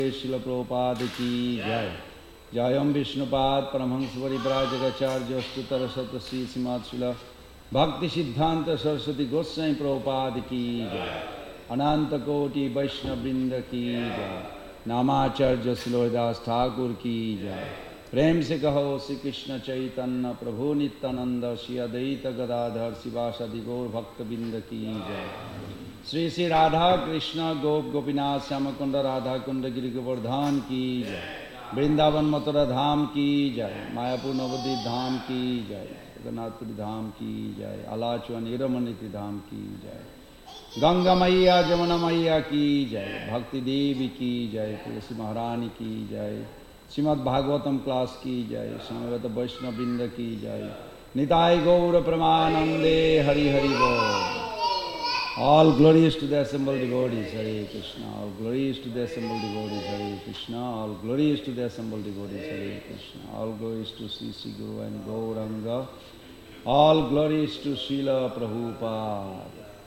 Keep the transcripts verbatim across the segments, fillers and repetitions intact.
Srila Prabhupada ki jai. Jayam Vishnupad Paramhans Varibrajagacharya Stutara Satasri Simad Srila Bhakti Siddhanta Saraswati Goswami Prabhupada ki jai. Ananta Koti Vaishnava Vrinda ki jai. Namacharya Srilas Thakur ki jai. Prem se kaho Sri Krishna Chaitanya Prabhu Nityananda Shri Adaita Gadadhar Sivasadi Gaur Bhakta Vrinda ki jai. Sri Sri Radha Krishna Gop Gopinath Shyamakunda Radha Kunda Giri Govardhan ki jai. Vrindavan Mathura Dham ki jai. Mayapur Navadip Dham ki jai. Jagannathpuri Dham ki jai. Alachuan Iramaniti Dham ki jai. Ganga Maiya Jamuna Maiya ki jai. Bhakti Devi ki jai. Tulsi Maharani ki jai. Srimad Bhagavatam class ki jai. Samavata Vaishnava Vrinda ki jai. Nitai Gaura Pramanande Hari Hari Bol. All glories to the assembled devotees, Hare Krishna. All glories to the assembled devotees, Hare Krishna. All glories to the assembled devotees, Hare Krishna. All glories to Sri Sri Guru and Gauranga. All glories to Srila Prabhupada.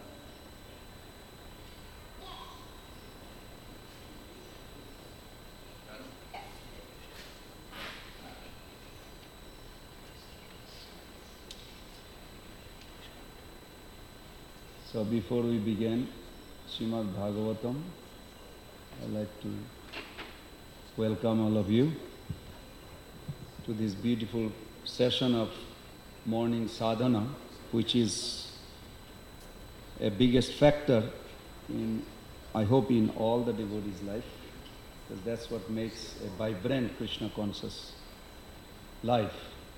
So before we begin Srimad Bhagavatam, I'd like to welcome all of you to this beautiful session of morning sadhana, which is a biggest factor in, I hope, in all the devotees' life, because that's what makes a vibrant Krishna conscious life.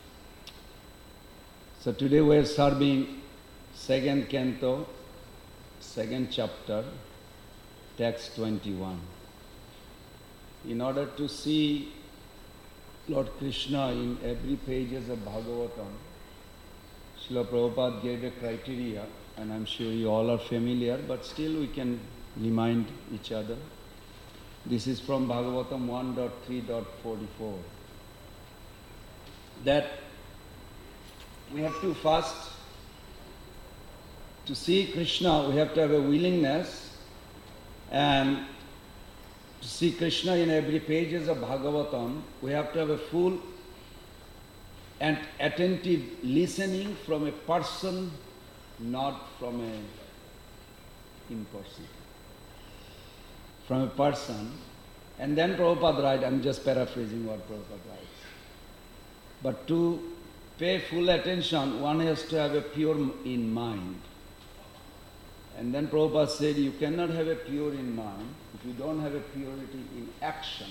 So today we are serving second canto, second chapter, text twenty-one. In order to see Lord Krishna in every pages of Bhagavatam, Srila Prabhupada gave a criteria, and I'm sure you all are familiar, but still we can remind each other. This is from Bhagavatam one point three point forty-four. That we have to first, to see Krishna, we have to have a willingness, and to see Krishna in every pages of Bhagavatam, we have to have a full and attentive listening from a person, not from a in-person. From a person. And then Prabhupada writes, I'm just paraphrasing what Prabhupada writes. But to pay full attention, one has to have a pure in mind. And then Prabhupada said, you cannot have a pure in mind if you don't have a purity in action.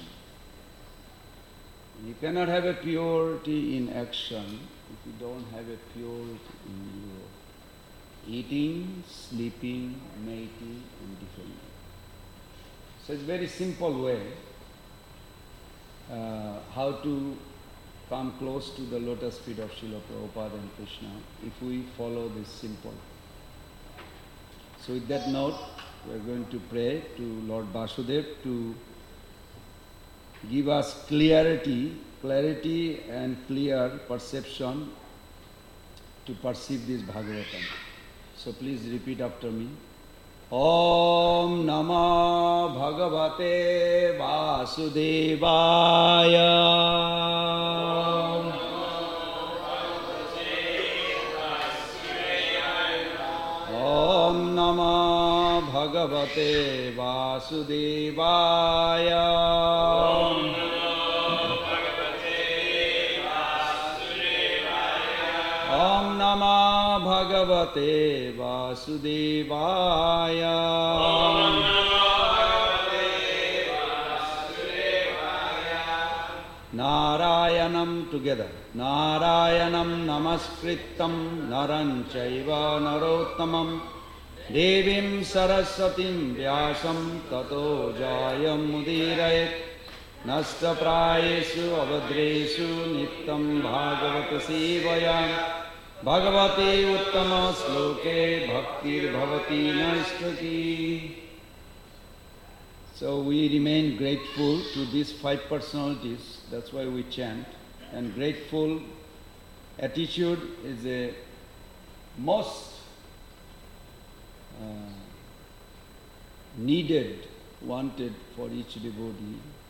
You cannot have a purity in action if you don't have a purity in your eating, sleeping, mating, and defending. So it's a very simple way uh, how to come close to the lotus feet of Srila Prabhupada and Krishna if we follow this simple. So with that note, we are going to pray to Lord Vasudev to give us clarity, clarity and clear perception to perceive this Bhagavatam. So please repeat after me. Om Namah Bhagavate Vasudevaya. Om Namah Bhagavate Vasudevaya. Om Namah Bhagavate Vasudevaya. Om Narayanam together. Narayanam namaskritam naran chaiva narottamam devim saraswatim vyasam tato jayam mudirayet nasta prayesu avadresu nittam bhagavata sevayam bhagavate uttama sloke bhaktir bhavati naistaki. So we remain grateful to these five personalities, that's why we chant. And grateful attitude is a most uh, needed, wanted for each devotee.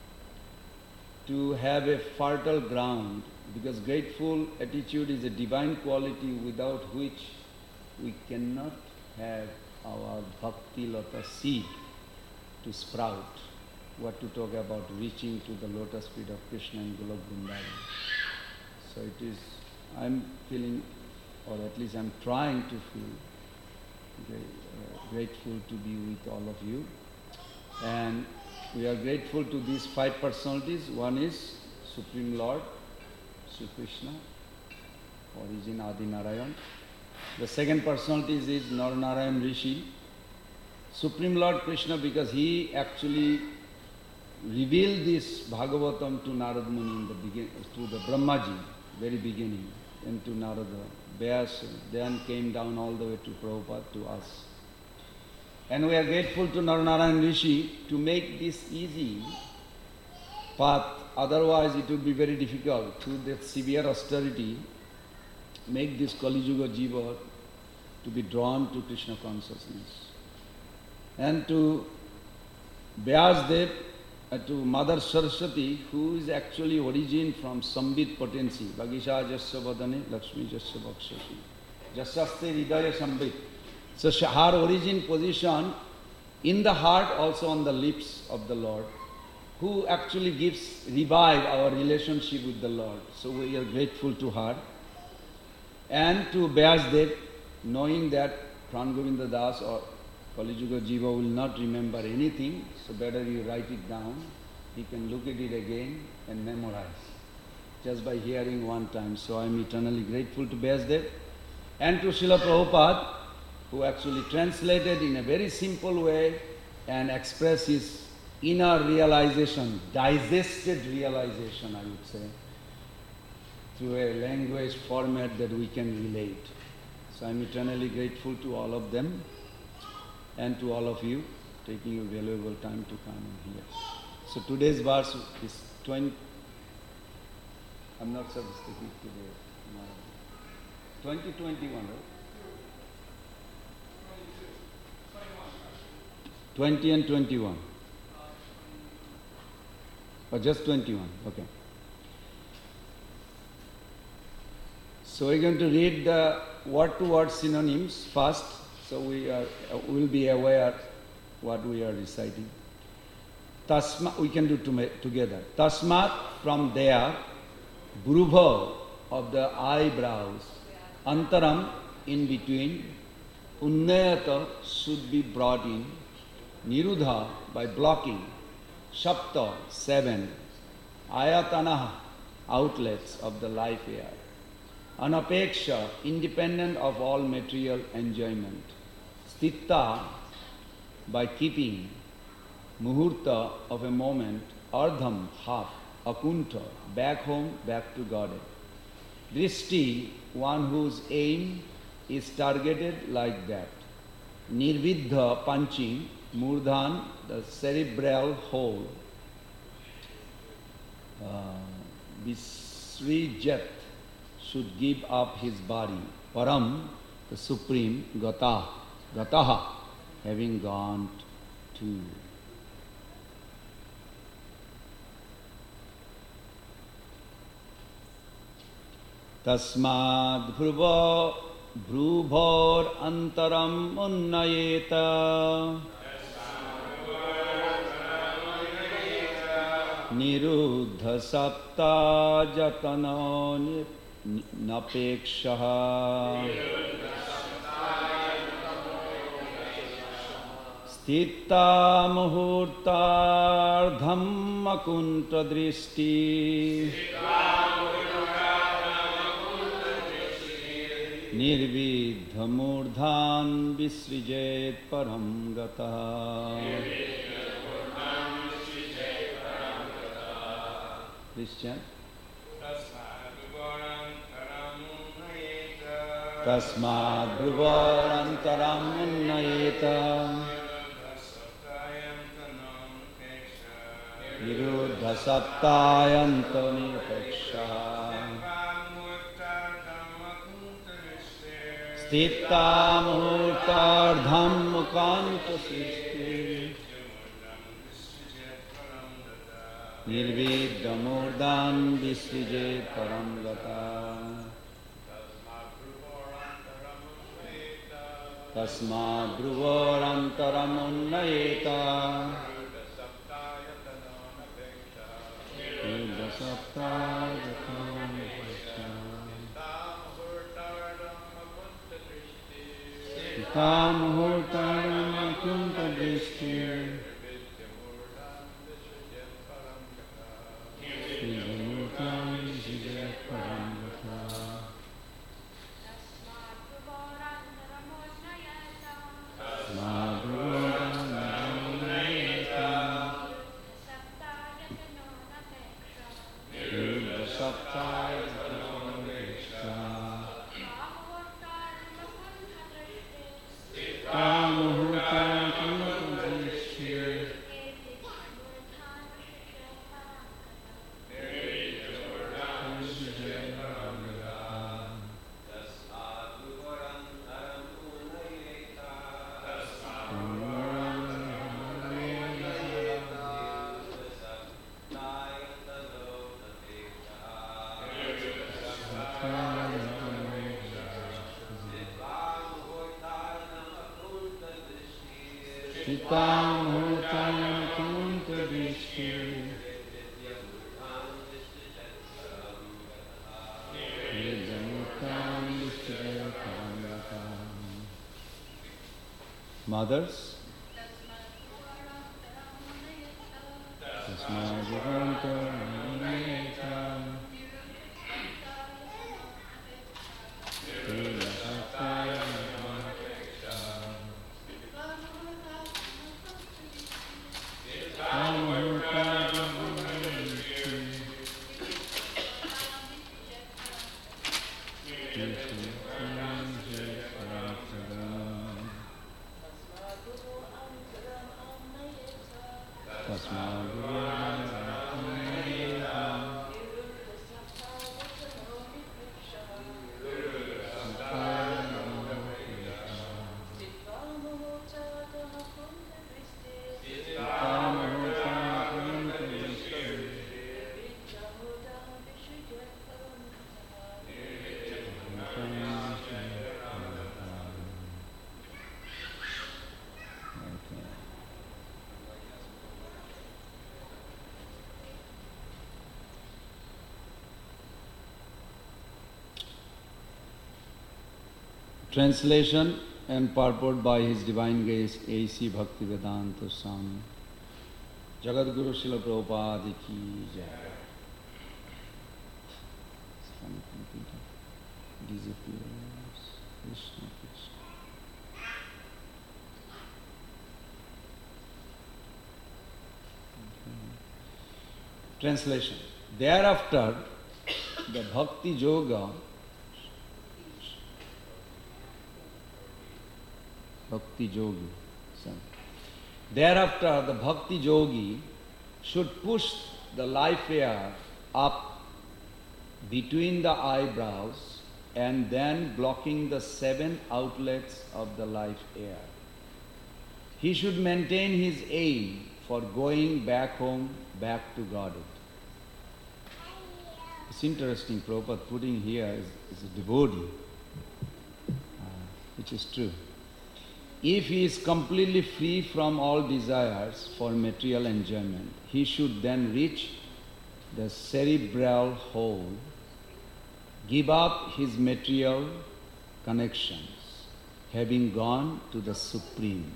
to have a fertile ground, because grateful attitude is a divine quality without which we cannot have our bhakti lata seed to sprout. What to talk about reaching to the lotus feet of Krishna and Golok Vrindavan. So it is, I'm feeling, or at least I'm trying to feel very, uh, grateful to be with all of you. And we are grateful to these five personalities. One is Supreme Lord, Sri Krishna, origin Adi Narayan. The second personality is Naranarayan Rishi. Supreme Lord Krishna, because he actually revealed this Bhagavatam to Narad Muni in the begin, to the Brahmaji, very beginning, and to Narada. Vyasa, then came down all the way to Prabhupada, to us. And we are grateful to Naranarayan Rishi to make this easy path. Otherwise it would be very difficult through that severe austerity, make this Kali Yuga Jiva to be drawn to Krishna consciousness. And to Vyasdev, uh, to Mother Saraswati, who is actually origin from Sambit potency. Bhagisha Jasya Vadane, Lakshmi Jasya Bhakshati. Jasyaste Hridaya Sambit. So her origin position in the heart, also on the lips of the Lord, who actually gives, revive our relationship with the Lord. So we are grateful to her. And to Vyasdev, knowing that Pran Govinda Das or Kali Yuga Jiva will not remember anything, so better you write it down. He can look at it again and memorize, just by hearing one time. So I am eternally grateful to Vyasdev. And to Srila Prabhupada, who actually translated in a very simple way and expressed his inner realization, digested realization, I would say, through a language format that we can relate. So I'm eternally grateful to all of them and to all of you, taking your valuable time to come and hear. So today's verse is twenty, I'm not supposed to give today, twenty twenty-one, right? twenty and twenty-one. Or just twenty-one, okay. So we're going to read the word-to-word synonyms first, so we are, uh, will be aware what we are reciting. Tasma, we can do to, together. Tasmat, from there, Brubha, of the eyebrows, Antaram, in between, Unnayata, should be brought in, Nirudha, by blocking, Shapta, seven, Ayatana, outlets of the life air, Anapeksha, independent of all material enjoyment, Sthitta, by keeping, Muhurta, of a moment, Ardham, half, Akunta, back home, back to Godhead, Drishti, one whose aim is targeted like that, Nirvidha, punching, Murdhan, the cerebral hole, uh, Visrijat, should give up his body, Param, the supreme, Gata, Gataha, having gone to. Tasmad Bhruva Bhrubhor Antaram Unnayeta Niruddha Sapta Jatano Napekshaha Sthitta Muhurtardham Akunta Drishti Nirvidha Murdhan Visrijet Param Gata. Please chant. Tasmad Bhuvarantaram Unnayeta Niruddha Saptayantani Apeksha Sthitta Muhurtardham Mukanta Srishti Nirviddhamurdhan visrijet param gata. Tasma dhruvorantaram unnayeta. Yuddha saptayatam vichya. Tam muhurtaram akunta drishti. Nirviddhamurdhan visrijet param gata. Mothers, translation and purport by His Divine Grace A C Bhaktivedanta Swami Jagadguru Srila Prabhupada ki jai. Disappears. Krishna Krishna. Okay. Translation. Thereafter, the Bhakti Yoga Bhakti Yogi. Thereafter, the Bhakti Yogi should push the life air up between the eyebrows and then blocking the seven outlets of the life air. He should maintain his aim for going back home, back to Godhead. It's interesting, Prabhupada putting here is, is a devotee, uh, which is true. If he is completely free from all desires for material enjoyment, he should then reach the cerebral hole, give up his material connections, having gone to the Supreme.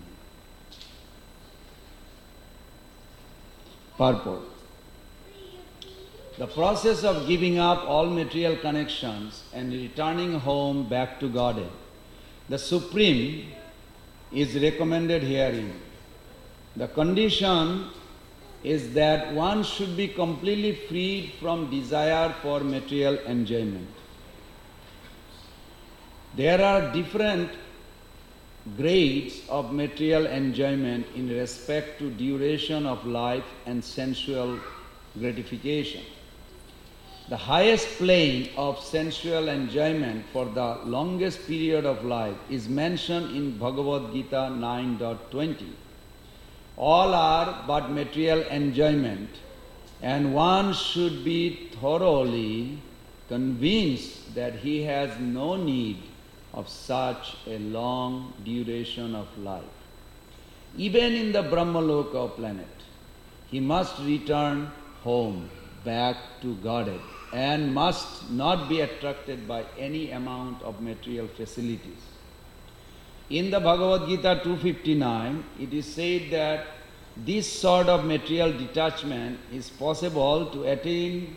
Purport. The process of giving up all material connections and returning home back to Godhead, the Supreme, is recommended herein. The condition is that one should be completely freed from desire for material enjoyment. There are different grades of material enjoyment in respect to duration of life and sensual gratification. The highest plane of sensual enjoyment for the longest period of life is mentioned in Bhagavad Gita nine point twenty. All are but material enjoyment And one should be thoroughly convinced that he has no need of such a long duration of life. Even in the Brahmaloka planet, he must return home, back to Godhead, and must not be attracted by any amount of material facilities. In the Bhagavad Gita two fifty-nine, it is said that this sort of material detachment is possible to attain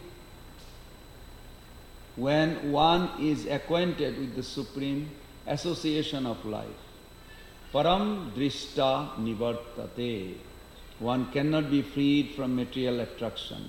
when one is acquainted with the supreme association of life. Param drishta nivartate. One cannot be freed from material attraction.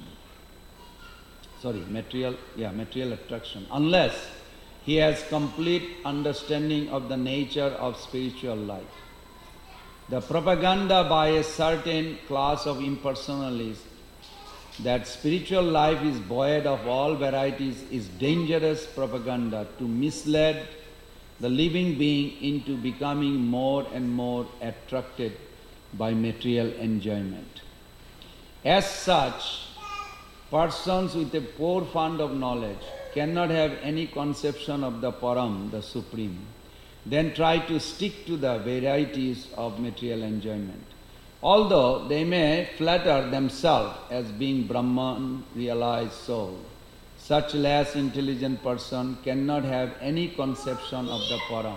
Sorry, material, yeah, material attraction, unless he has complete understanding of the nature of spiritual life. The propaganda by a certain class of impersonalists that spiritual life is void of all varieties is dangerous propaganda to mislead the living being into becoming more and more attracted by material enjoyment. As such, persons with a poor fund of knowledge cannot have any conception of the Param, the Supreme, then try to stick to the varieties of material enjoyment. Although they may flatter themselves as being Brahman realized soul, such less intelligent person cannot have any conception of the Param,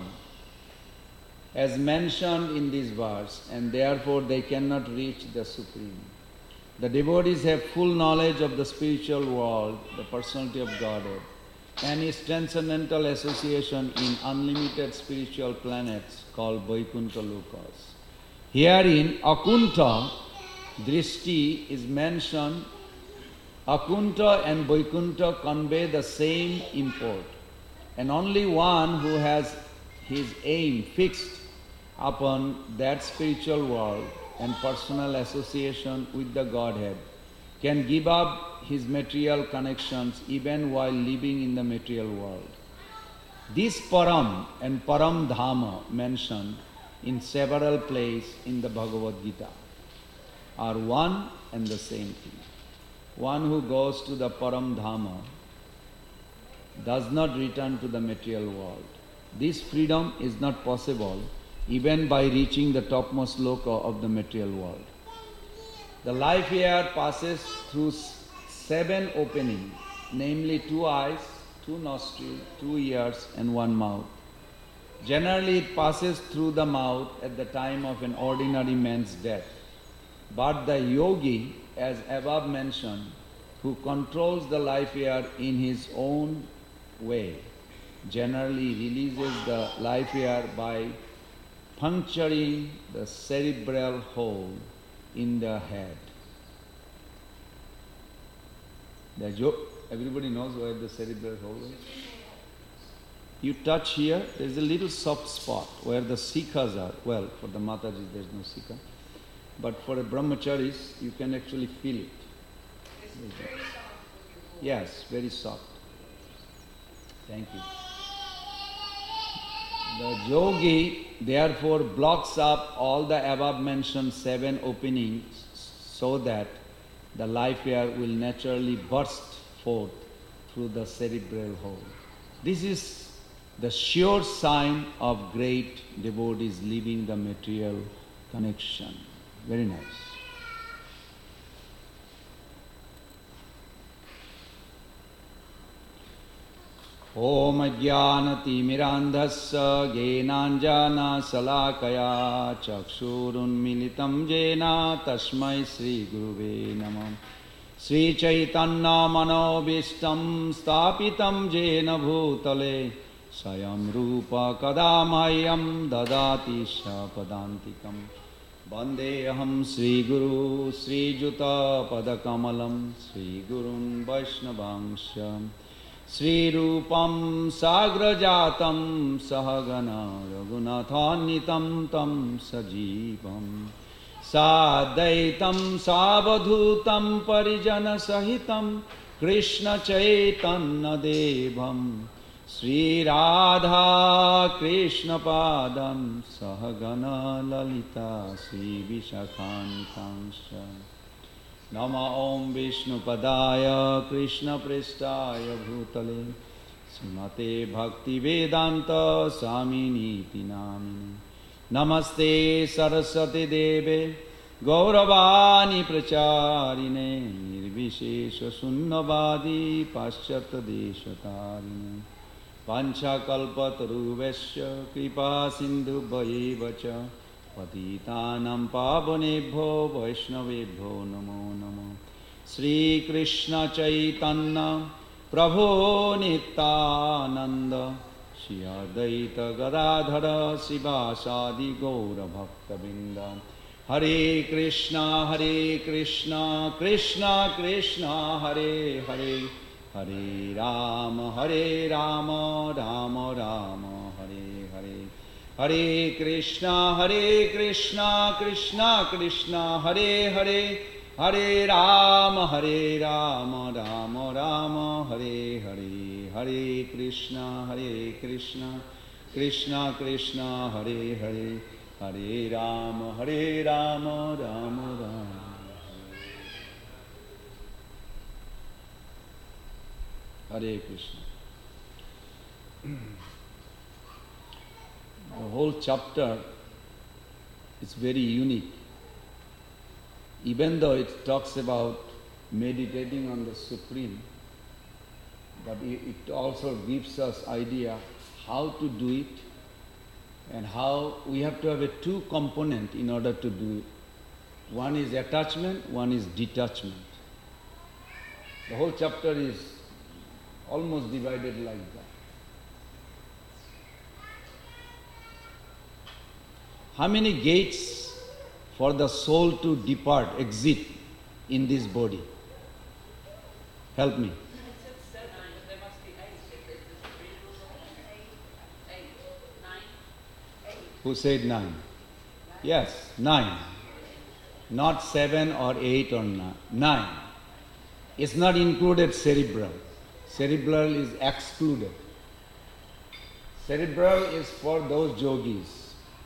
as mentioned in this verse, and therefore they cannot reach the Supreme. The devotees have full knowledge of the spiritual world, the personality of Godhead, and its transcendental association in unlimited spiritual planets called Vaikuntha Lokas. Herein, Akunta, Drishti is mentioned. Akunta and Vaikuntha convey the same import, and only one who has his aim fixed upon that spiritual world and personal association with the Godhead can give up his material connections even while living in the material world. This Param and Param Dhama mentioned in several places in the Bhagavad Gita are one and the same thing. One who goes to the Param Dhama does not return to the material world. This freedom is not possible even by reaching the topmost loka of the material world. The life here passes through seven openings, namely two eyes, two nostrils, two ears, and one mouth. Generally, it passes through the mouth at the time of an ordinary man's death. But the yogi, as above mentioned, who controls the life here in his own way, generally releases the life here by puncturing the cerebral hole in the head. The jo- Everybody knows where the cerebral hole is? You touch here, there is a little soft spot where the sikhas are. Well, for the Mataji there is no sikha. But for a brahmacharis, you can actually feel it. Yes, very soft. Thank you. The yogi therefore blocks up all the above mentioned seven openings so that the life air will naturally burst forth through the cerebral hole. This is the sure sign of great devotees leaving the material connection. Very nice. Om Ajnanati Mirandhasya Gyenanjana Salakaya Chakshurun Militam Jena Tasmai Sri Guruve Namah Sri Chaitanya Manobishtam Stapitam Jena Bhutale Sayam Rupa Kadamayam Dadati Shapadantikam Vandeham Sri Guru Sri Juta Padakamalam Sri Gurun Vaishnavangshyam Sri Rupam Sagrajatam Sahagana Raghunathannitam Tam Sajivam Sadaitam Savadhutam Parijana Sahitam Krishna Chaitanya Devam Sri Radha Krishna Padam Sahagana Lalita Sri Vishakhantansha Nama Om Vishnu Padaya Krishna Prestaya Bhutale Srimate Bhakti Vedanta Swamini Namini Namaste Saraswati Deve Gauravani Pracharine Nirvishesha Sunnavadi Paschata Deshatarine Pancha Kalpataruvesya Kripa Sindhu Bhayevacha Patitanam Pavanebhyo Vaishnavebhyo Namo Namo Sri Krishna Chaitanya Prabhu Nityananda Shri Advaita Gadadhara Sivasadi Gaura Bhakta Vrinda Hare Krishna Hare Krishna Krishna Krishna Hare Hare Hare Rama Hare Rama Rama Rama Hare Hare Hare Krishna Hare Krishna Krishna Krishna Hare Hare Hare Rama Hare Rama Rama Rama Hare Hare Hare Krishna Hare Krishna Krishna Krishna Hare Hare Hare Rama Hare Rama Rama Rama Hare Krishna. The whole chapter is very unique. Even though it talks about meditating on the Supreme, but it also gives us idea how to do it and how we have to have a two component in order to do it. One is attachment, one is detachment. The whole chapter is almost divided like that. How many gates for the soul to depart, exit in this body? Help me. Who said nine? Yes, nine. Not seven or eight or nine. Nine. It's not included cerebral. Cerebral is excluded. Cerebral is for those yogis.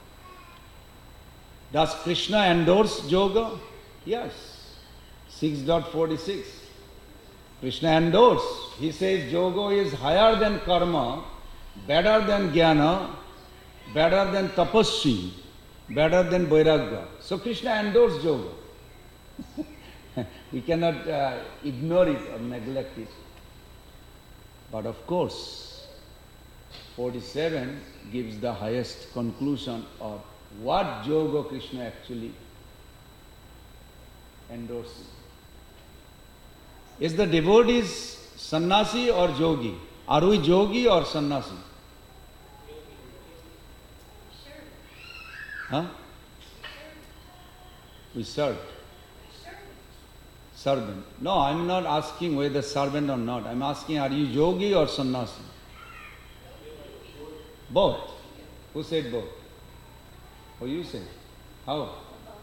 Does Krishna endorse yoga? Yes. six point forty-six. Krishna endorse. He says yoga is higher than karma, better than jnana, better than tapasya, better than vairagya. So Krishna endorsed yoga. We cannot uh, ignore it or neglect it. But of course, forty-seven gives the highest conclusion of what yoga Krishna actually endorses. Is the devotees sannyasi or yogi? Are we yogi or sannyasi? Huh? We serve. Servant. No, I'm not asking whether servant or not. I'm asking, are you yogi or sannyasi? Both. Who said both? Oh, you say. How?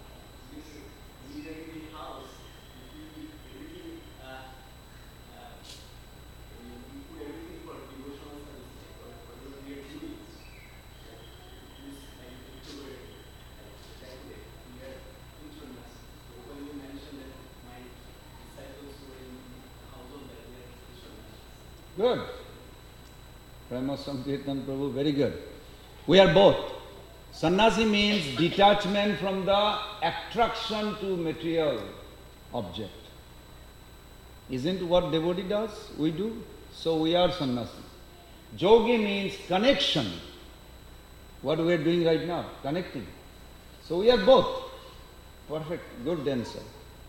Good. Prema Sankirtan Prabhu, very good. We are both. Sannyasi means detachment from the attraction to material object. Isn't what devotee does? We do. So we are sannyasi. Yogi means connection. What we are doing right now, connecting. So we are both. Perfect. Good answer.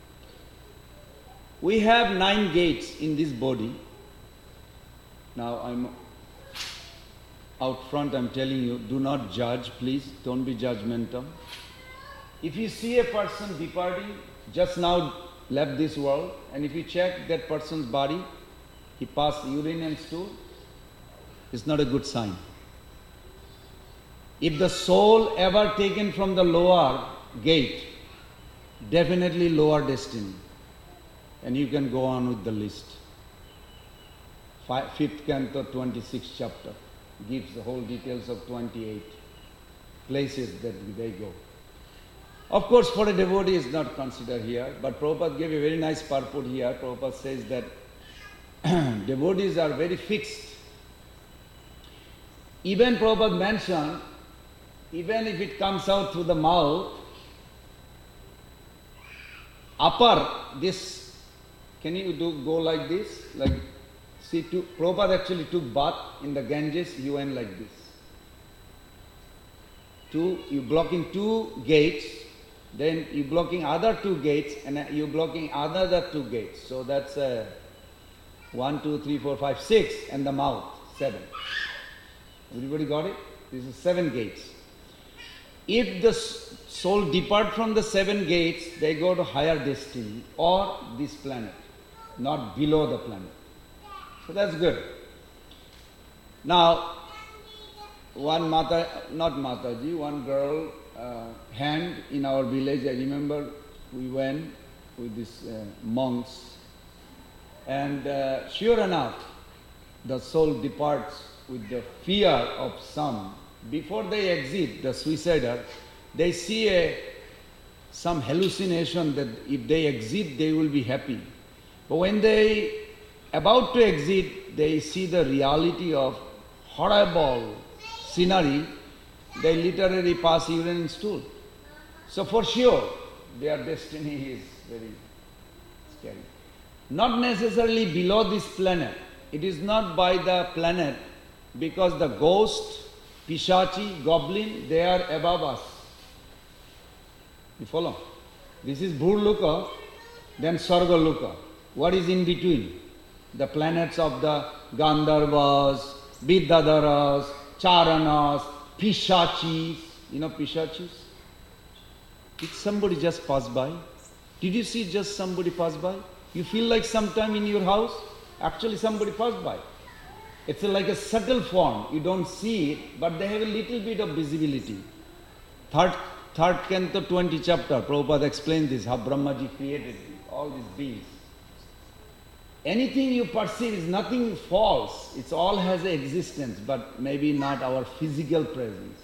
We have nine gates in this body. Now I'm out front, I'm telling you, do not judge, please. Don't be judgmental. If you see a person departing, just now left this world, and if you check that person's body, he passed urine and stool, it's not a good sign. If the soul ever taken from the lower gate, definitely lower destiny. And you can go on with the list. Five, fifth canto, twenty-sixth chapter, gives the whole details of twenty-eight places that they go. Of course, for a devotee is not considered here, but Prabhupada gave a very nice purport here. Prabhupada says that devotees are very fixed. Even Prabhupada mentioned, even if it comes out through the mouth, upper, this, can you do go like this? Like, see, to, Prabhupada actually took bath in the Ganges, he went like this. Two, you blocking two gates, then you blocking other two gates, and you blocking other two gates. So that's uh, one, two, three, four, five, six, and the mouth, seven. Everybody got it? This is seven gates. If the soul depart from the seven gates, they go to higher destiny or this planet, not below the planet. So that's good. Now, one Mata, not Mataji, one girl uh, hand in our village, I remember we went with these uh, monks, and uh, sure enough, the soul departs with the fear of some. Before they exit, the suicider, they see a, some hallucination that if they exit, they will be happy. But when they about to exit, they see the reality of horrible scenery, they literally pass urine and stool. So for sure, their destiny is very scary. Not necessarily below this planet. It is not by the planet, because the ghost, Pishachi, goblin, they are above us. You follow? This is Bhurluka, then Sargaluka. What is in between? The planets of the Gandharvas, Vidyadharas, Charanas, Pishachis. You know Pishachis? Did somebody just pass by? Did you see just somebody pass by? You feel like sometime in your house, actually somebody passed by. It's a, like a subtle form. You don't see it, but they have a little bit of visibility. Third, third canto, twentieth chapter, Prabhupada explained this, how Brahmaji created all these beings. Anything you perceive is nothing false. It all has an existence, but maybe not our physical presence.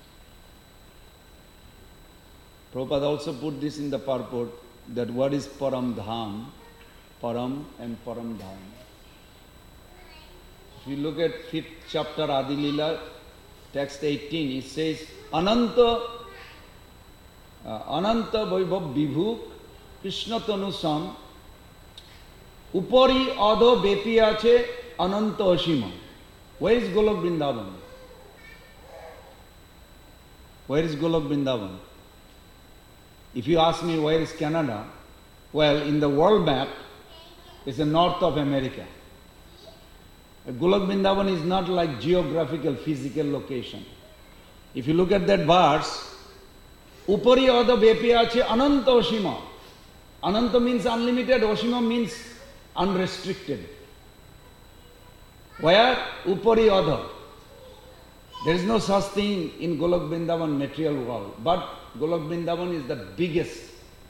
Prabhupada also put this in the purport, that what is Param Dham, Param and Param Dham. If you look at fifth chapter Adi Lila, text eighteen, it says, Ananta, uh, Ananta Vaibhav Vibhu, Krishna Tanusam, Upari Adho Bepi Ache, Ananta Ashima. Where is Golok Vrindavan? Where is Golok Vrindavan? If you ask me where is Canada, well, in the world map, it's the north of America. Golok Vrindavan is not like geographical, physical location. If you look at that verse, Upari Adho Bepi Ache, Ananta Ashima. Ananta means unlimited, Ashima means unrestricted. Where? Upari Adha. There is no such thing in Golok Vrindavan material world, but Golok Vrindavan is the biggest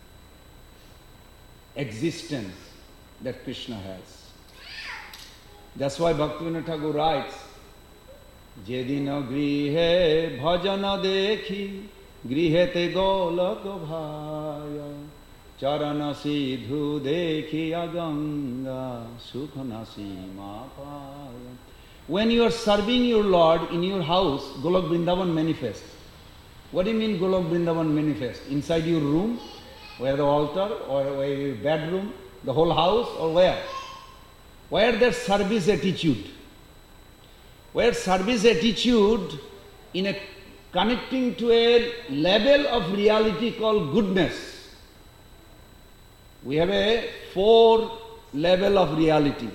existence that Krishna has. That's why Bhaktivinoda Thakur writes, Jedina grihe bhajana dekhi, grihete golok bhaya, charana sidhu dekhi aganga, sukhana sima paya. When you are serving your Lord in your house, Golok Vrindavan manifests. What do you mean Golok Vrindavan manifests? Inside your room, where the altar, or where your bedroom, the whole house, or where? Where there's service attitude. Where service attitude in a connecting to a level of reality called goodness. We have a four level of reality.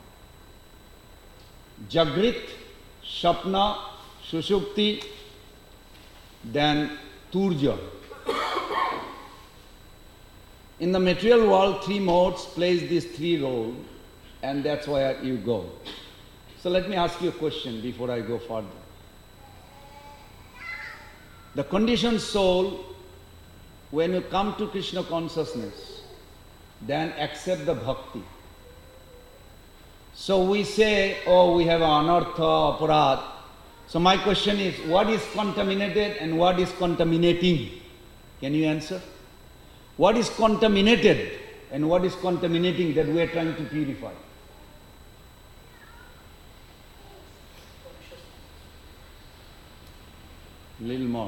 Jagrit, Shapna, Sushupti, then Turja. In the material world, three modes plays these three roles, and that's where you go. So let me ask you a question before I go further. The conditioned soul, when you come to Krishna consciousness, then accept the bhakti. So we say, oh, we have anartha, aparad. So my question is, what is contaminated and what is contaminating? Can you answer? What is contaminated and what is contaminating that we are trying to purify? Little more.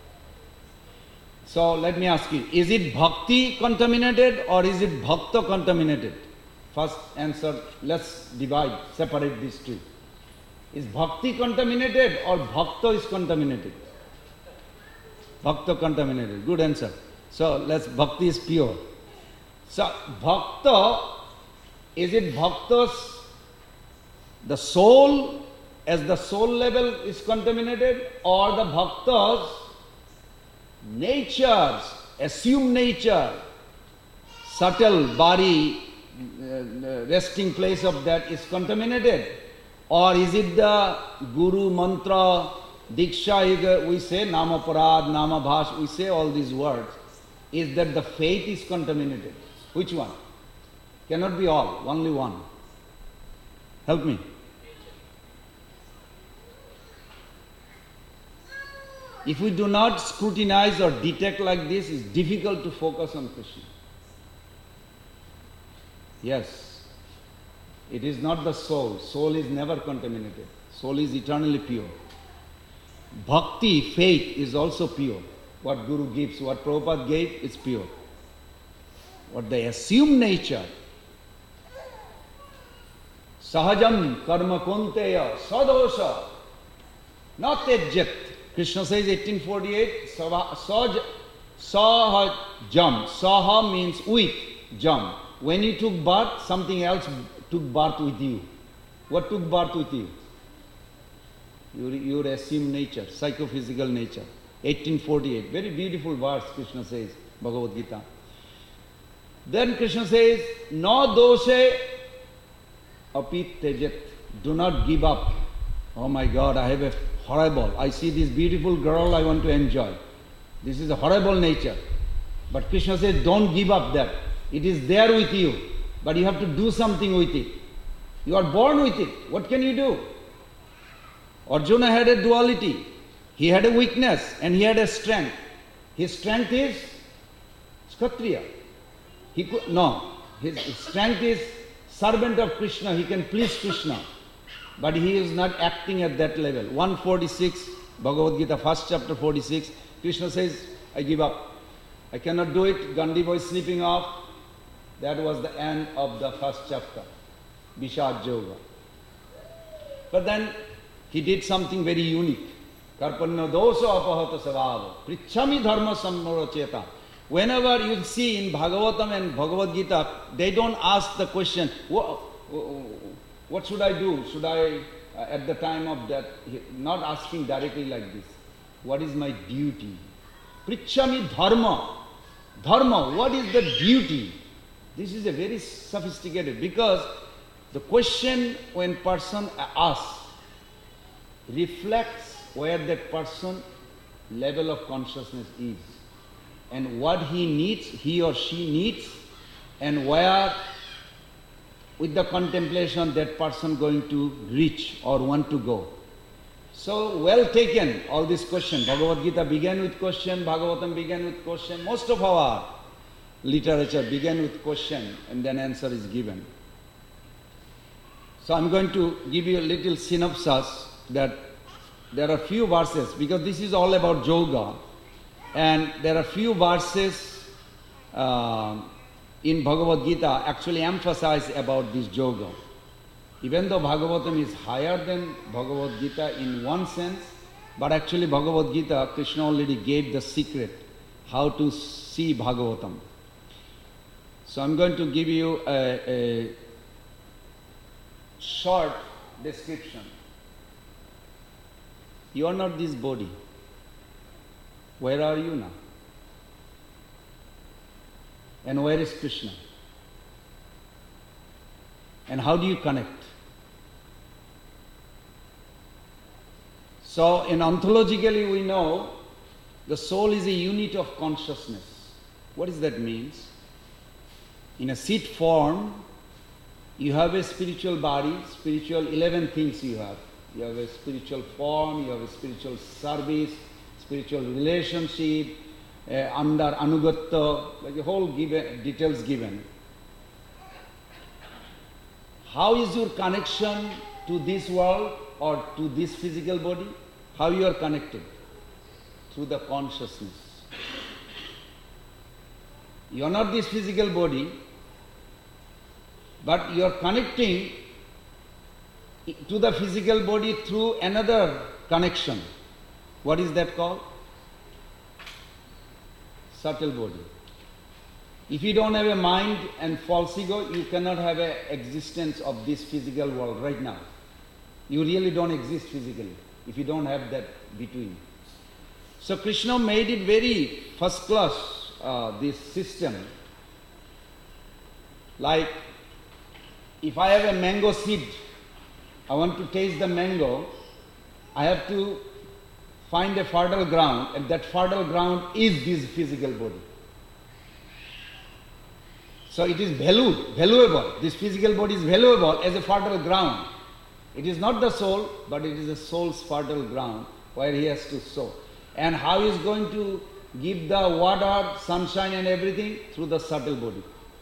So let me ask you, is it bhakti contaminated or is it bhakta contaminated? First answer, let's divide, separate these two. Is bhakti contaminated or bhakta is contaminated? Bhakta contaminated, good answer. So let's, bhakti is pure. So bhakta, is it bhakta's, the soul, as the soul level is contaminated, or the bhakta's nature's, assumed nature, subtle body, uh, resting place of that is contaminated? Or is it the guru, mantra, diksha, we say namaparad, namabhash, we say all these words. Is that the faith is contaminated? Which one? Cannot be all, only one. Help me. If we do not scrutinize or detect like this, it's difficult to focus on Krishna. Yes, it is not the soul. Soul is never contaminated. Soul is eternally pure. Bhakti, faith, is also pure. What Guru gives, what Prabhupada gave, is pure. What the assumed nature, sahajam karma kunteya sadosha, not tejjat. Krishna says eighteen forty-eight, sahaj, sahajam. Saha means with, jam. When you took birth, something else took birth with you. What took birth with you? Your, your assumed nature, psychophysical nature. eighteen forty-eight, very beautiful verse Krishna says, Bhagavad Gita. Then Krishna says, no doshe apit tejat. Do not give up. Oh my God, I have a horrible, I see this beautiful girl, I want to enjoy. This is a horrible nature. But Krishna says, don't give up that. It is there with you, but you have to do something with it. You are born with it. What can you do? Arjuna had a duality. He had a weakness and he had a strength. His strength is Kshatriya. He could, no, his strength is servant of Krishna. He can please Krishna. But he is not acting at that level. one forty-six, Bhagavad Gita, first chapter forty-six, Krishna says, I give up. I cannot do it. Gandiva is sleeping off. That was the end of the first chapter, Vishad Yoga. But then he did something very unique. Karpanna dosa apahata savava, prichami dharma sammaracheta. Whenever you see in Bhagavatam and Bhagavad Gita, they don't ask the question, what, what should I do? Should I, uh, at the time of that, not asking directly like this. What is my duty? Prichami dharma. Dharma, what is the duty? This is a very sophisticated, because the question when person asks reflects where that person level of consciousness is and what he needs, he or she needs, and where with the contemplation that person going to reach or want to go. So well taken, all this question. Bhagavad Gita began with question, Bhagavatam began with question. Most of our literature began with question and then answer is given. So I'm going to give you a little synopsis that there are few verses, because this is all about yoga, and there are few verses uh, in Bhagavad Gita actually emphasize about this yoga. Even though Bhagavatam is higher than Bhagavad Gita in one sense, but actually Bhagavad Gita, Krishna already gave the secret how to see Bhagavatam. So I'm going to give you a, a short description. You are not this body. Where are you now? And where is Krishna? And how do you connect? So, in ontologically we know the soul is a unit of consciousness. What does that mean? In a seat form, you have a spiritual body, spiritual eleven things you have. You have a spiritual form, you have a spiritual service, spiritual relationship, uh, under anugatta, like a whole given, details given. How is your connection to this world or to this physical body? How you are connected? Through the consciousness. You are not this physical body, but you are connecting to the physical body through another connection. What is that called? Subtle body. If you don't have a mind and false ego, you cannot have an existence of this physical world right now. You really don't exist physically if you don't have that between. So Krishna made it very first class, uh, this system. Like, if I have a mango seed, I want to taste the mango, I have to find a fertile ground, and that fertile ground is this physical body. So it is valued, valuable. This physical body is valuable as a fertile ground. It is not the soul, but it is the soul's fertile ground where he has to sow. And how he is going to give the water, sunshine and everything? Through the subtle body.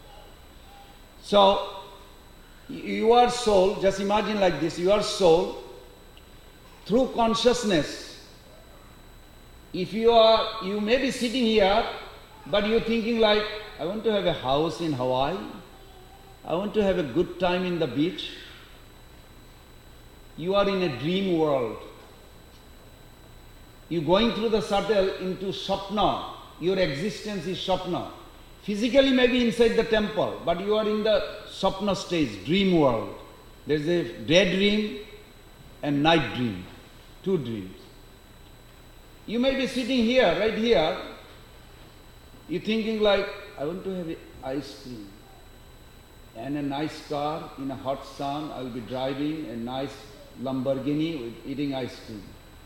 So, your soul, just imagine like this, your soul, through consciousness, if you are, you may be sitting here, but you're thinking like, I want to have a house in Hawaii, I want to have a good time in the beach. You are in a dream world. You're going through the subtle into Sapna. Your existence is Sapna. Physically maybe inside the temple, but you are in the Sapna stage, dream world. There's a daydream and night dream, two dreams. You may be sitting here, right here, you're thinking like, I want to have ice cream and a nice car in a hot sun. I'll be driving a nice Lamborghini with eating ice cream.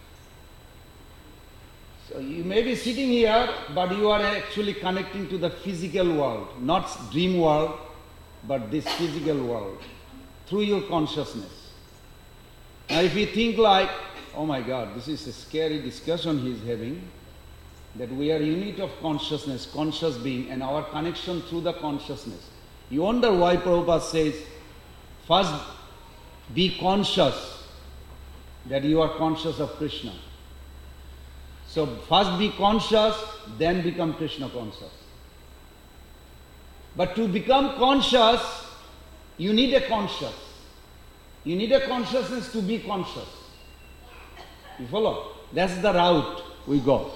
So you may be sitting here, but you are actually connecting to the physical world, not dream world, but this physical world, through your consciousness. Now if you think like, oh my God, this is a scary discussion he is having, that we are unit of consciousness, conscious being, and our connection through the consciousness. You wonder why Prabhupada says, first be conscious that you are conscious of Krishna. So first be conscious, then become Krishna conscious. But to become conscious, you need a conscious. You need a consciousness to be conscious. You follow? That's the route we go.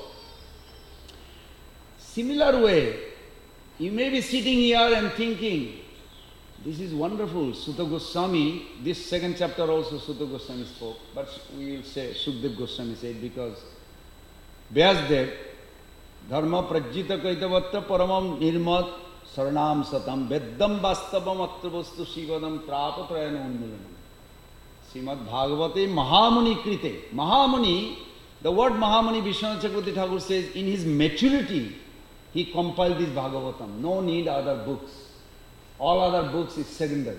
Similar way, you may be sitting here and thinking, this is wonderful, Sutta Goswami, this second chapter also Sutta Goswami spoke, but we will say Sukdev Goswami said because Vyasdev, Dharma Prajjita Kaitavatta Paramam Nirmat Saranam Satam Veddam Vastavam Atravastu Shivadam Trapa Prayana Unmilanam. Srimad Bhagavate Mahamuni Krite. Mahamuni, the word Mahamuni Vishwanath Chakravarti Thakur says, in his maturity, he compiled this Bhagavatam. No need other books. All other books is secondary.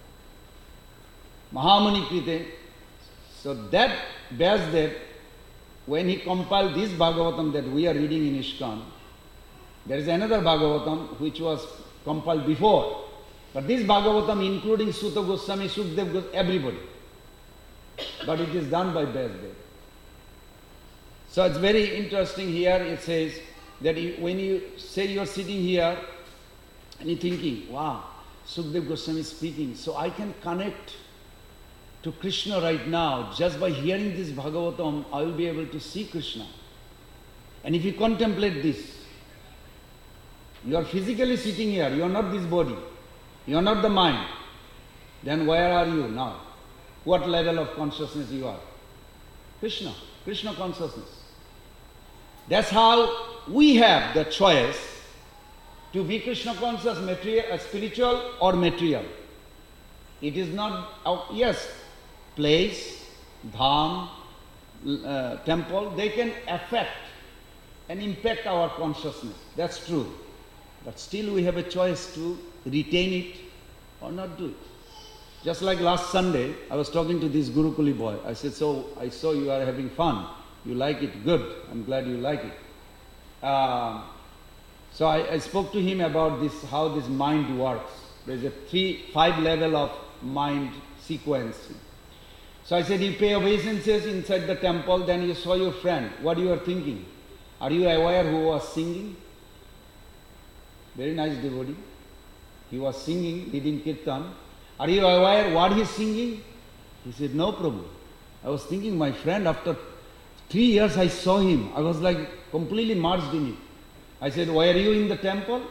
Mahamuni Krite. So that Vyasdev, when he compiled this Bhagavatam that we are reading in ISKCON, there is another Bhagavatam which was compiled before. But this Bhagavatam including Sutta Goswami, Sukdev Goswami, everybody. But it is done by Vyasdev. So it's very interesting here, it says that you, when you say you are sitting here and you're thinking, wow, Sukdev Goswami is speaking, so I can connect to Krishna right now. Just by hearing this Bhagavatam, I will be able to see Krishna. And if you contemplate this, you are physically sitting here, you are not this body, you are not the mind, then where are you now? What level of consciousness you are? Krishna, Krishna consciousness. That's how we have the choice to be Krishna conscious, material, uh, spiritual or material. It is not, uh, yes, place, dham, uh, temple, they can affect and impact our consciousness. That's true. But still we have a choice to retain it or not do it. Just like last Sunday, I was talking to this Gurukuli boy. I said, so I saw you are having fun. You like it, good. I'm glad you like it. Uh, so I, I spoke to him about this, how this mind works. There's a three, five level of mind sequence. So I said, you pay obeisances inside the temple, then you saw your friend. What you are thinking? Are you aware who was singing? Very nice devotee. He was singing, leading kirtan. Are you aware what he is singing? He said, no, Prabhu. I was thinking my friend, after three years I saw him. I was like completely merged in it. I said, why are you in the temple?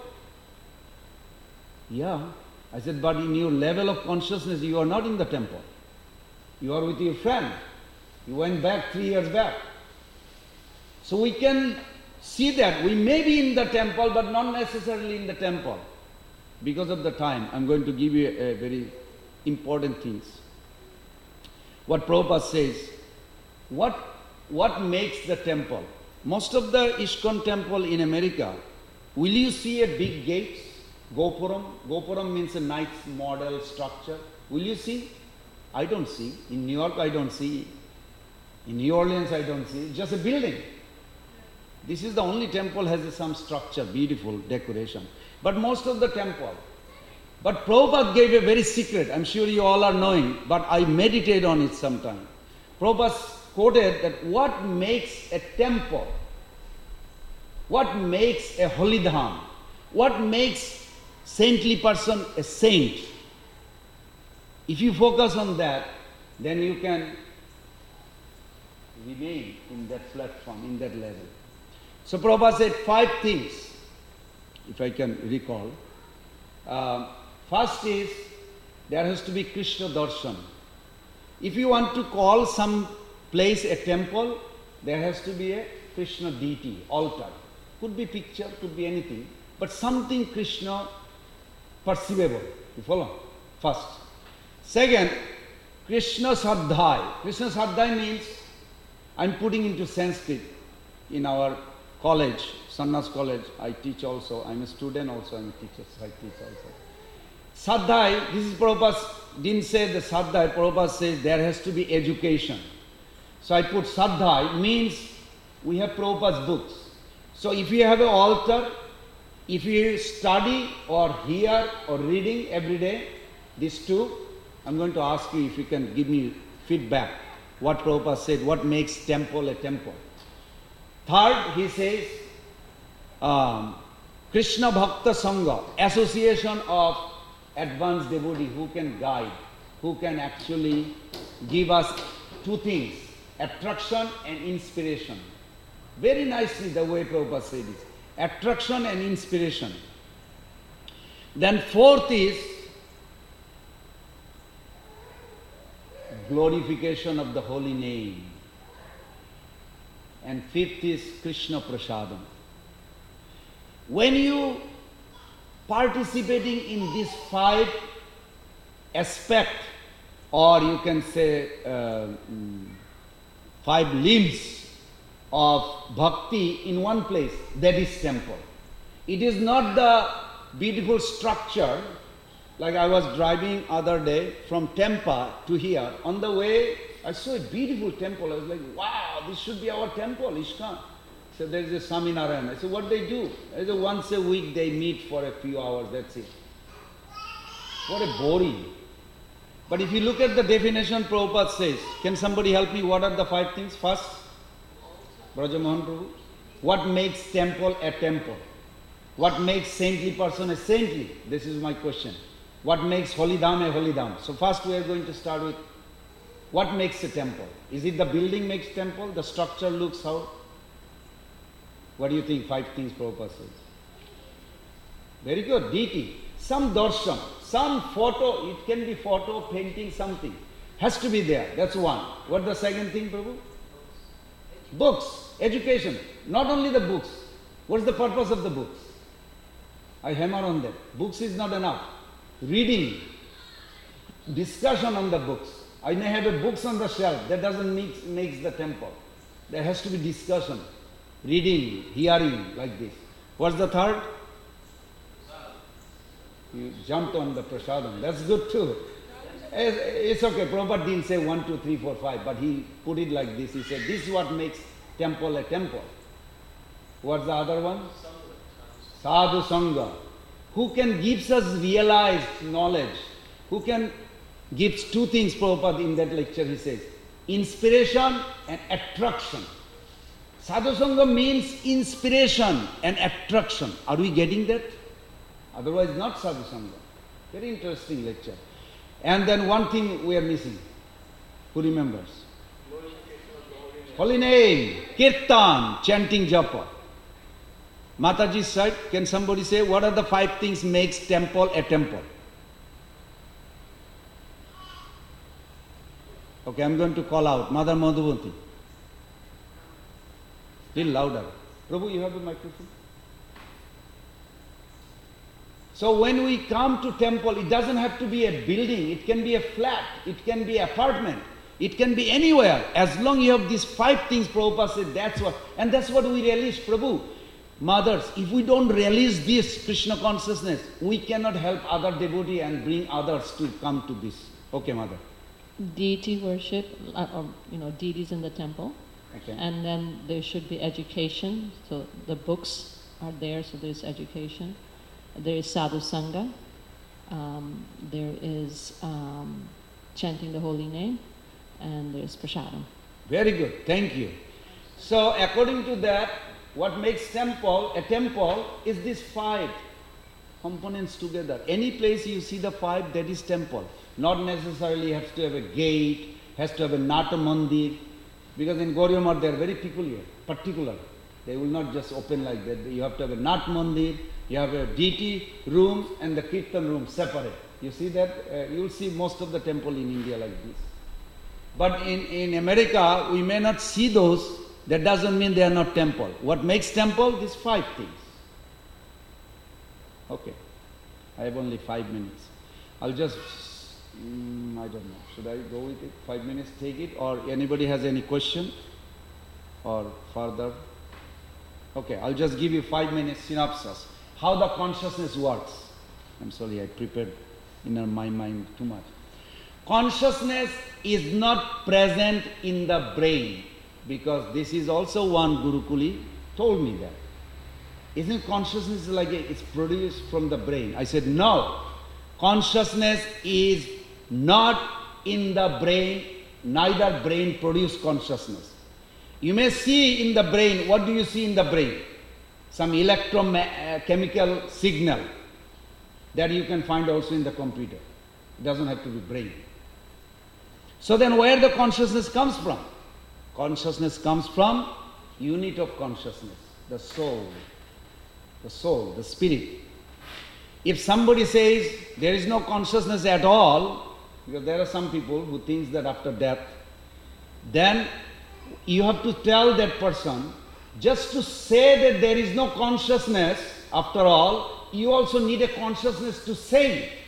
Yeah. I said, but in your level of consciousness, you are not in the temple. You are with your friend. You went back three years back. So we can see that we may be in the temple, but not necessarily in the temple. Because of the time, I'm going to give you a, a very important things. What Prabhupada says, what, what makes the temple? Most of the ISKCON temple in America, will you see a big gates? Gopuram? Gopuram means a nice model structure. Will you see? I don't see. In New York, I don't see. In New Orleans, I don't see. It's just a building. This is the only temple has some structure, beautiful decoration. But most of the temple. But Prabhupada gave a very secret. I'm sure you all are knowing, but I meditate on it sometime. Prabhupada quoted that what makes a temple, what makes a holy dham, what makes saintly person a saint. If you focus on that, then you can remain in that platform, in that level. So Prabhupada said five things, if I can recall. Uh, first is, there has to be Krishna darshan. If you want to call some place a temple, there has to be a Krishna deity, altar. Could be picture, could be anything, but something Krishna perceivable. You follow? First. Second, Krishna Sadhai. Krishna Sadhai means, I'm putting into Sanskrit in our college, Sannyas college. I teach also. I'm a student also. I'm a teacher. So I teach also. Sadhai, this is Prabhupada didn't say the Sadhai. Prabhupada says there has to be education. So I put Sadhai means we have Prabhupada's books. So if you have an altar, if you study or hear or reading every day, these two, I'm going to ask you if you can give me feedback. What Prabhupada said, what makes temple a temple. Third, he says, um, Krishna Bhakta Sangha, association of advanced devotee who can guide, who can actually give us two things, attraction and inspiration. Very nicely the way Prabhupada said it. Attraction and inspiration. Then fourth is glorification of the holy name. And fifth is Krishna Prasadam. When you participating in these five aspects, or you can say uh, five limbs of bhakti in one place, that is temple. It is not the beautiful structure, like I was driving other day from Tempa to here. On the way, I saw a beautiful temple. I was like, wow, this should be our temple, ISKCON. So there is a Swaminarayan. I said, what they do? I said, once a week they meet for a few hours, that's it. What a boring. But if you look at the definition Prabhupada says, can somebody help me? What are the five things? First, Brajamohan Prabhu, what makes temple a temple? What makes saintly person a saintly? This is my question. What makes holy dham a holy dham? So first we are going to start with what makes a temple? Is it the building makes temple? The structure looks how? What do you think? Five things Prabhupada says. Very good. Deity. Some darshan, some photo, it can be photo, painting, something. Has to be there. That's one. What the second thing, Prabhu? Books. Education. Not only the books. What's the purpose of the books? I hammer on that. Books is not enough. Reading. Discussion on the books. I may have a books on the shelf. That doesn't make makes the temple. There has to be discussion. Reading, hearing, like this. What's the third? You jumped on the prasadam. That's good too. It's okay. Prabhupada didn't say one, two, three, four, five, but he put it like this. He said, this is what makes temple a temple. What's the other one? Sadhu Sangha. Who can give us realized knowledge? Who can gives two things, Prabhupada in that lecture he says. Inspiration and attraction. Sadhu Sangha means inspiration and attraction. Are we getting that? Otherwise not Sadhu Sangha. Very interesting lecture. And then one thing we are missing. Who remembers? Holy name, Kirtan, chanting japa. Mataji's side, can somebody say what are the five things makes temple a temple? Okay, I'm going to call out. Mother Madhuvanti. Little louder. Prabhu, you have the microphone? So when we come to temple, it doesn't have to be a building. It can be a flat. It can be an apartment. It can be anywhere. As long you have these five things, Prabhupada said, that's what. And that's what we realize, Prabhu. Mothers, if we don't realize this Krishna consciousness, we cannot help other devotee and bring others to come to this. Okay, Mother. Deity worship, uh, or, you know, deities in the temple. Okay. And then there should be education. So the books are there, so there's education. There is sadhu sangha. Um, there is um, chanting the holy name. And there is prasadam. Very good. Thank you. So according to that, what makes temple a temple is these five components together. Any place you see the five, that is temple. Not necessarily has to have a gate, has to have a Nata Mandir, because in Gauriya Math they are very peculiar, particular. They will not just open like that. You have to have a Nat Mandir, you have a deity room and the Kirtan room separate. You see that? Uh, you will see most of the temple in India like this. But in, in America, we may not see those. That doesn't mean they are not temple. What makes temple? These five things. Okay. I have only five minutes. I'll just, mm, I don't know. Should I go with it? Five minutes, take it? Or anybody has any question? Or further? Okay, I'll just give you five minutes synopsis. How the consciousness works. I'm sorry, I prepared in my mind too much. Consciousness is not present in the brain, because this is also one Gurukuli told me that. Isn't consciousness like a, it's produced from the brain? I said, no. Consciousness is not in the brain, neither brain produce consciousness. You may see in the brain, what do you see in the brain? Some electrochemical signal that you can find also in the computer. It doesn't have to be brain. So then where the consciousness comes from? Consciousness comes from unit of consciousness, the soul, the soul, the spirit. If somebody says there is no consciousness at all, because there are some people who think that after death, then you have to tell that person, just to say that there is no consciousness, after all, you also need a consciousness to say it.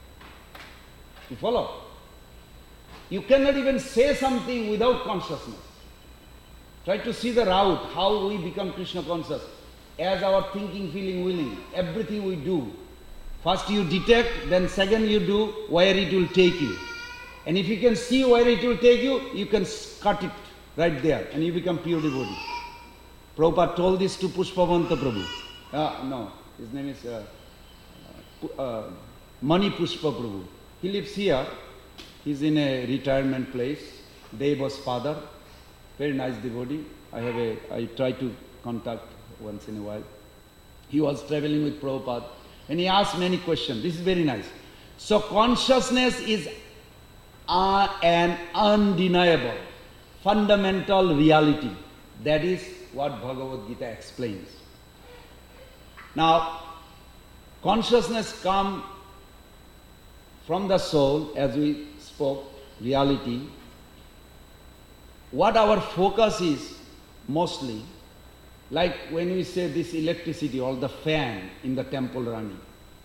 You follow? You cannot even say something without consciousness. Try to see the route, how we become Krishna conscious. As our thinking, feeling, willing, everything we do. First you detect, then second you do where it will take you. And if you can see where it will take you, you can cut it right there and you become pure devotee. Prabhupada told this to Pushpavanta Prabhu. Uh, no, his name is uh, uh, uh, Mani Pushpa Prabhu. He lives here. He's in a retirement place. Dev was father. Very nice devotee. I have a, I try to contact once in a while. He was traveling with Prabhupada and he asked many questions. This is very nice. So consciousness is uh, an undeniable, fundamental reality. That is what Bhagavad Gita explains. Now, consciousness comes from the soul, as we spoke, reality. What our focus is mostly, like when we say this electricity or the fan in the temple running.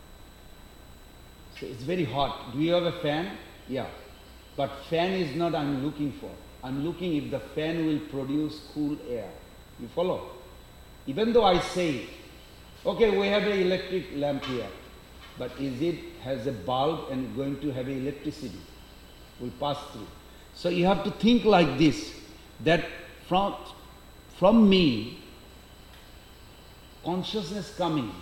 So it's very hot. Do you have a fan? Yeah. But fan is not I'm looking for. I'm looking if the fan will produce cool air. You follow? Even though I say, okay, we have an electric lamp here, but is it has a bulb and going to have electricity? Will pass through. So you have to think like this, that from, from me, consciousness coming.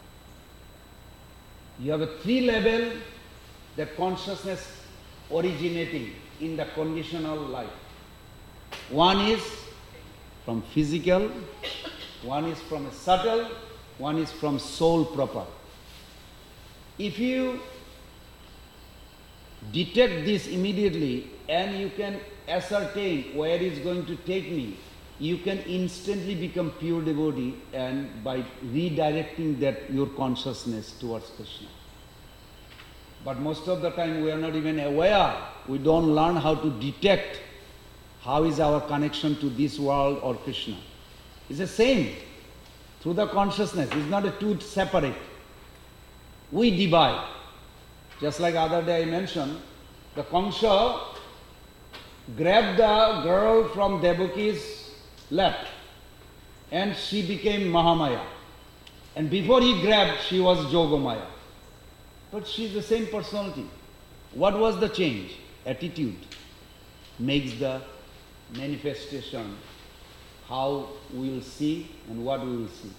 You have a three level that consciousness originating in the conditional life. One is from physical, one is from a subtle, one is from soul proper. If you detect this immediately and you can ascertain where it's going to take me, you can instantly become pure devotee, and by redirecting that your consciousness towards Krishna. But most of the time we are not even aware, we don't learn how to detect how is our connection to this world or Krishna. It's the same through the consciousness, it's not a two separate. We divide. Just like other day I mentioned, the Kamsa grabbed the girl from Devaki's lap and she became Mahamaya. And before he grabbed, she was Yogamaya. But she is the same personality. What was the change? Attitude makes the manifestation, how we will see and what we will see.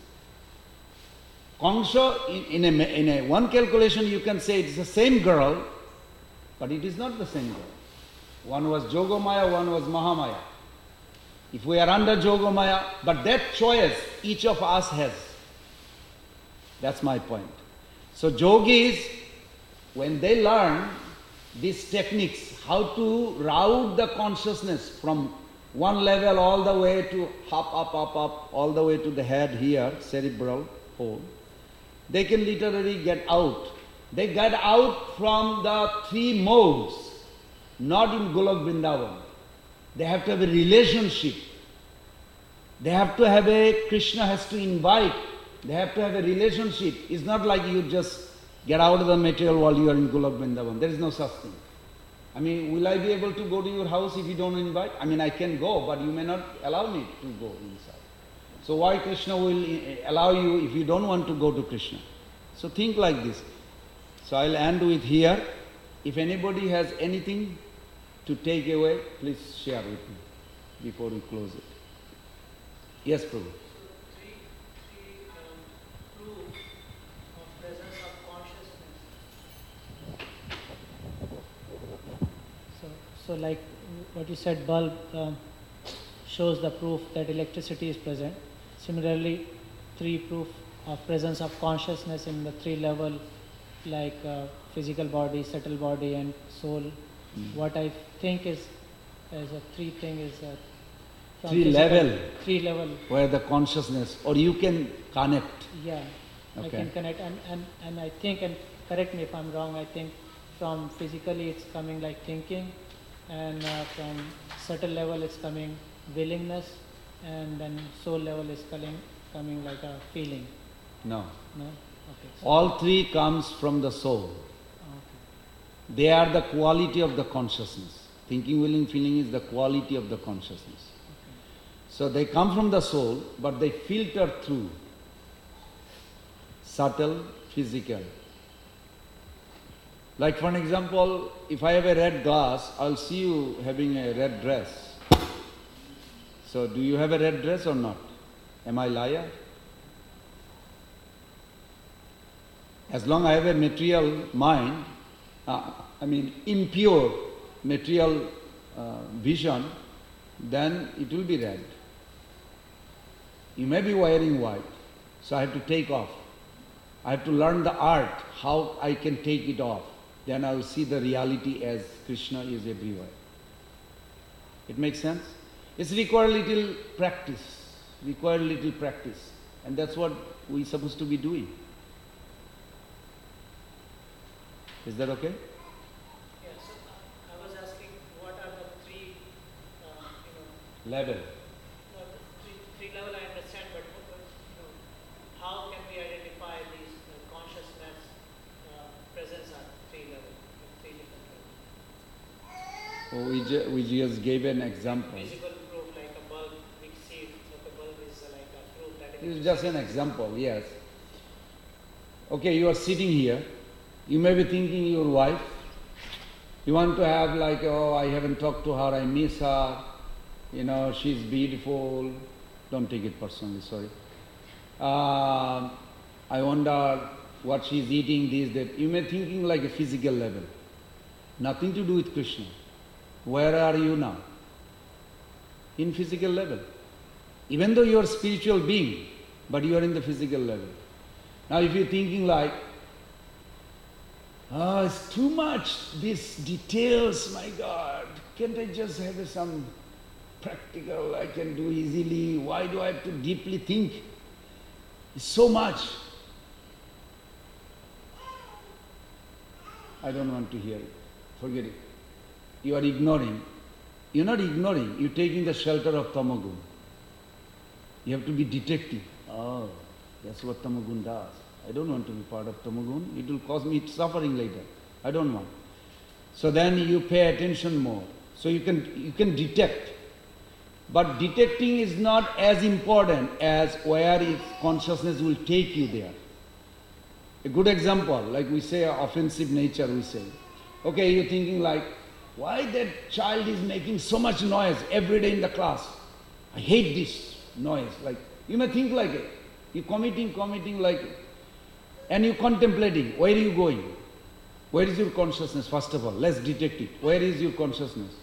Kamsa, in, in, a, in a one calculation you can say it's the same girl, but it is not the same girl. One was Yogamaya, one was Mahamaya. If we are under Yogamaya, but that choice each of us has. That's my point. So yogis, when they learn these techniques, how to route the consciousness from one level all the way to up, up, up, up, all the way to the head here, cerebral hole, they can literally get out. They get out from the three modes, not in Golok Vrindavan. They have to have a relationship. They have to have a, Krishna has to invite. They have to have a relationship. It's not like you just get out of the material while you are in Golok Vrindavan. There is no such thing. I mean, will I be able to go to your house if you don't invite? I mean, I can go, but you may not allow me to go inside. So why Krishna will allow you if you don't want to go to Krishna? So think like this. So I'll end with here. If anybody has anything to take away, please share with me before we close it. Yes, Prabhu. Three, three um, proof of presence of consciousness. So, so like what you said, bulb um, shows the proof that electricity is present. Similarly, three proof of presence of consciousness in the three level, like uh, physical body, subtle body, and soul. Mm. What I think is, as a three thing is that three level, three level where the consciousness, or you can connect. Yeah, okay. I can connect, and, and, and I think, and correct me if I'm wrong, I think from physically it's coming like thinking, and uh, from subtle level it's coming willingness, and then soul level is coming, coming like a feeling. No. No? Okay. So all three comes from the soul. Okay. They are the quality of the consciousness. Thinking, willing, feeling is the quality of the consciousness. So they come from the soul, but they filter through subtle, physical. Like for an example, if I have a red glass, I'll see you having a red dress. So do you have a red dress or not? Am I liar? As long as I have a material mind, uh, I mean impure material uh, vision, then it will be red. You may be wearing white, so I have to take off. I have to learn the art, how I can take it off. Then I will see the reality as Krishna is everywhere. It makes sense? It's require little practice, require little practice. And that's what we're supposed to be doing. Is that okay? Yeah, so uh, I was asking what are the three, uh, you know... Level. No, the three, three level I understand, but you know, how can we identify these uh, consciousness uh, presence at three levels, three different levels? Oh, we, ju we just gave an example. Physical proof like a bulb, we see that the bulb is uh, like a proof that it This is is just an example, yes. Okay, you are sitting here. You may be thinking your wife. You want to have like, oh, I haven't talked to her, I miss her. You know, she's beautiful. Don't take it personally, sorry. uh, I wonder what she is eating, this, that. You may thinking like a physical level. Nothing to do with Krishna. Where are you now? In physical level. Even though you are spiritual being, but you are in the physical level. Now if you're thinking like, oh, it's too much, these details, my God, can't I just have some practical, I can do easily, why do I have to deeply think? It's so much. I don't want to hear it. Forget it. You are ignoring. You're not ignoring, you're taking the shelter of Tamagun. You have to be detective. Oh, that's what Tamagun does. I don't want to be part of Tamagun. It will cause me suffering later. I don't want. So then you pay attention more. So you can you can detect. But detecting is not as important as where its consciousness will take you there. A good example, like we say offensive nature, we say. Okay, you're thinking like, why that child is making so much noise every day in the class? I hate this noise. Like, you may think like it. You're committing, committing like it. And you're contemplating. Where are you going? Where is your consciousness, first of all? Let's detect it. Where is your consciousness?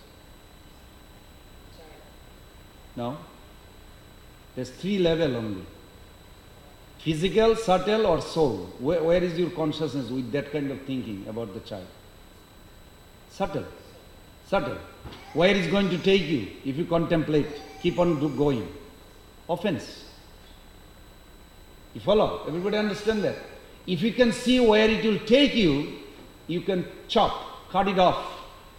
No? There's three levels only. Physical, subtle or soul. Where, where is your consciousness with that kind of thinking about the child? Subtle. Subtle. Where is going to take you if you contemplate, keep on do going? Offense. You follow? Everybody understand that? If you can see where it will take you, you can chop, cut it off.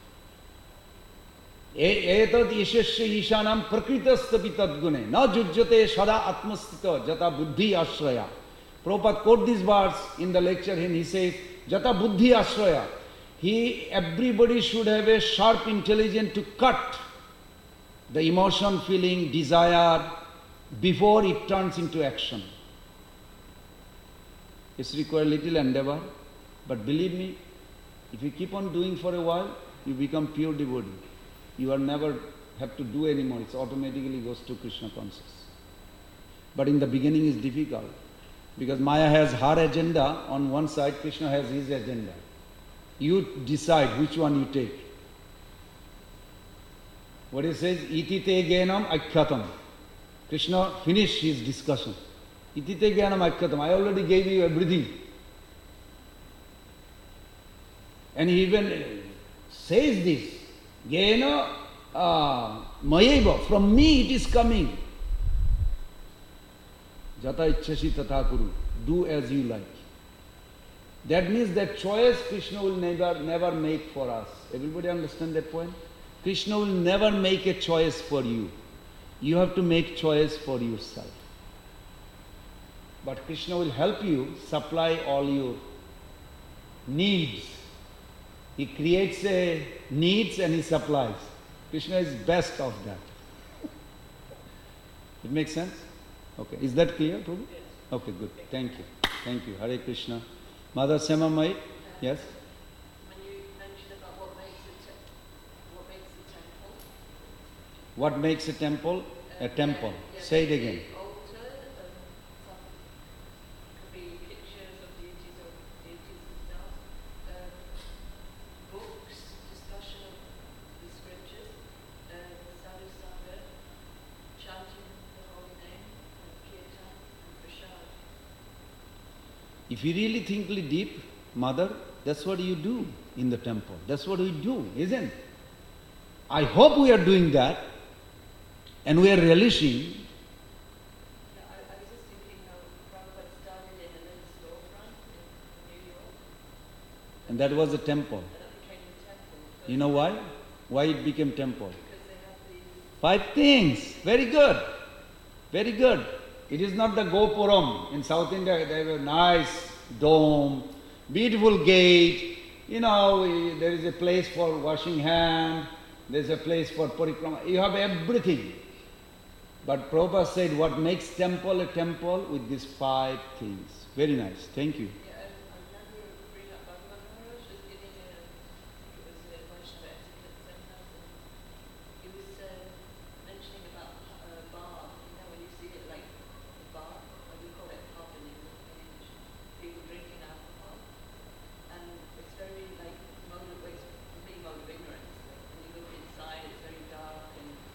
Etat ishasya ishanam prakritasthapit tadgune na jujjate sada atmastita jata buddhi ashraya. Prabhupada quote this verse in the lecture and he says, jata buddhi ashraya. He, everybody should have a sharp intelligence to cut the emotion, feeling, desire before it turns into action. It's required little endeavor, but believe me, if you keep on doing for a while, you become pure devotee. You are never have to do anymore. It automatically goes to Krishna consciousness. But in the beginning it's difficult because Maya has her agenda on one side, Krishna has his agenda. You decide which one you take. What he says, itite gyanam akyatam. Krishna finished his discussion. Itite gyanam akyatam. I already gave you everything. And he even says this. Gyena uh, mayeva. From me it is coming. Jata ichchashi tatha kuru. Do as you like. That means that choice Krishna will never, never make for us. Everybody understand that point? Krishna will never make a choice for you. You have to make choice for yourself. But Krishna will help you supply all your needs. He creates a needs and he supplies. Krishna is best of that. It makes sense? Okay. Is that clear, Prabhu? Yes. Okay, good. Thank you. Thank you. Hare Krishna. Mother Sema Mai? Yes? When you mentioned about what makes a, te- what makes a temple. What makes a temple? Uh, a temple. Yeah, yeah, Say it again. Altar, um, some could be pictures of deities or deities themselves. Um, books, discussion of the scriptures, uh, sadhu sangha, chanting the holy name, and kirtan and prasad. If you really think deep, Mother, that's what you do in the temple. That's what we do, isn't it? I hope we are doing that and we are relishing. Yeah, I, I was just thinking how Prabhupada started in a little storefront in New York, And that was a temple. and that became the temple. You know why? Why it became temple? Because they have these. Five things. Very good. Very good. It is not the Gopuram. In South India, they have a nice dome, beautiful gate. You know, we- there is a place for washing hand. There is a place for parikrama. You have everything. But Prabhupada said, what makes temple a temple? With these five things. Very nice. Thank you. Yeah, and I remember reading up Bhagavad Maharaj was giving a, I think it was a Vaishnava etiquette seminar, and he was uh, mentioning about uh, bar, you know, when you see it like a bar, what do you call it,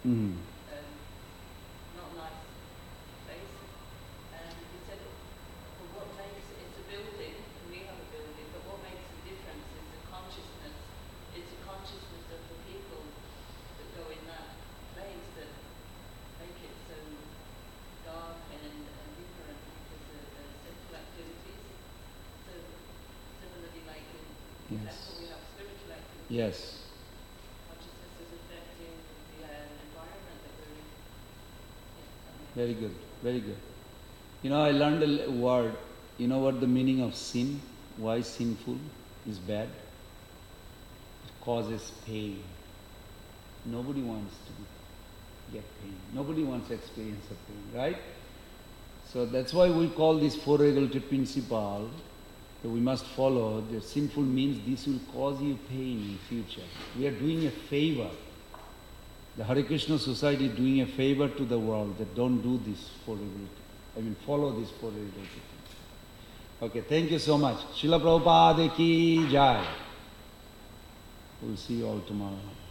Mm. um, not a nice place. And he said, well, what makes it, it's a building, and we have a building, but what makes the difference is the consciousness. It's the consciousness of the people that go in that place that make it so dark and, and different because of the simple activities. So similarly, like in Yes. temple, we have spiritual activities. Yes. Consciousness is affecting the uh, environment that we're in. Yeah, I mean, Very good, very good. You know, I learned a l- word. You know what the meaning of sin? Why sinful is bad? It causes pain. Nobody wants to get pain. Nobody wants experience of pain, right? So that's why we call this four regulatory principle that we must follow. The sinful means this will cause you pain in future. We are doing a favor. The Hare Krishna Society is doing a favor to the world that don't do this four regulatory. I mean, follow this four regulatory principle. Okay, thank you so much. Srila Prabhupada ki jai. We'll see you all tomorrow.